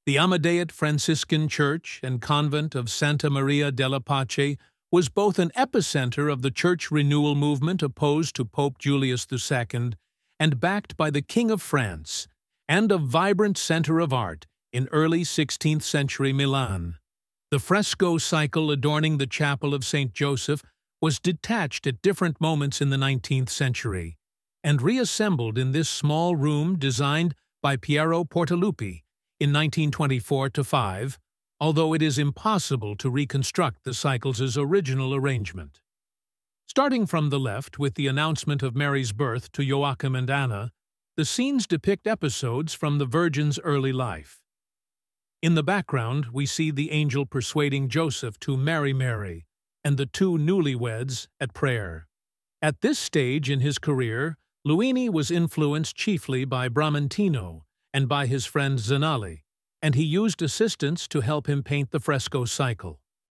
The Amadeite Franciscan Church and Convent of Santa Maria della Pace was both an epicenter of the church renewal movement opposed to Pope Julius II and backed by the King of France, and a vibrant center of art in early 16th century Milan. The fresco cycle adorning the chapel of St. Joseph was detached at different moments in the 19th century, and reassembled in this small room designed by Piero Portaluppi in 1924-5, although it is impossible to reconstruct the cycle's original arrangement. Starting from the left with the announcement of Mary's birth to Joachim and Anna, the scenes depict episodes from the Virgin's early life. In the background, we see the angel persuading Joseph to marry Mary, and the two newlyweds at prayer. At this stage in his career, Luini was influenced chiefly by Bramantino and by his friend Zinali, and he used assistants to help him paint the fresco cycle.